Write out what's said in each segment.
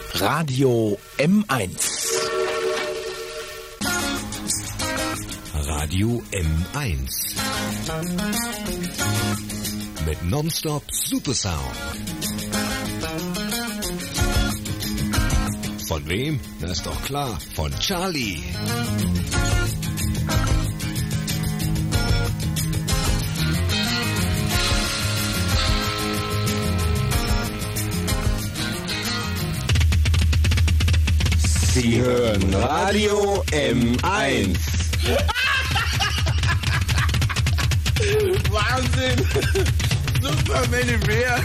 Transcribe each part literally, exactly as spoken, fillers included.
Radio M eins. Radio M eins. Mit Nonstop Supersound. Von wem? Das ist doch klar. Von Charlie. Sie hören Radio M eins. Wahnsinn! Super, Many Bear!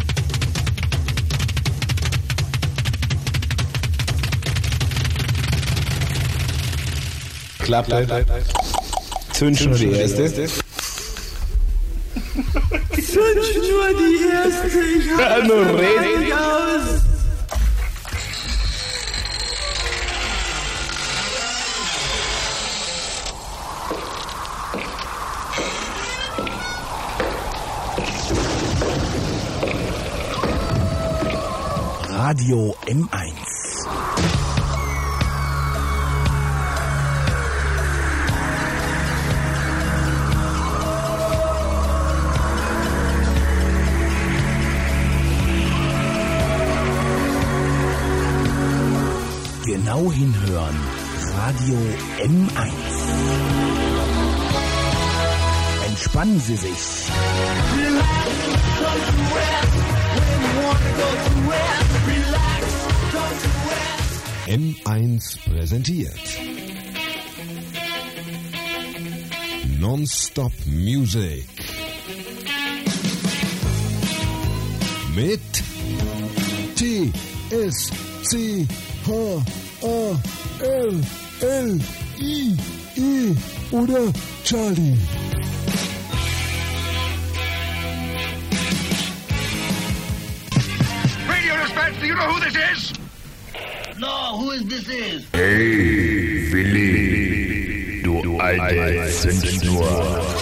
Klappe. Zündschnur die erste. Zündschnur die erste! Ich Ja, nur reden. aus! Radio M eins. Genau hinhören. Radio M eins. Entspannen Sie sich. M eins präsentiert Nonstop Music mit T S C H A L L I E oder Charlie. Radio dispatch, do you know who this is? No, who is this is? Hey, Willi, du alte Zündschnur.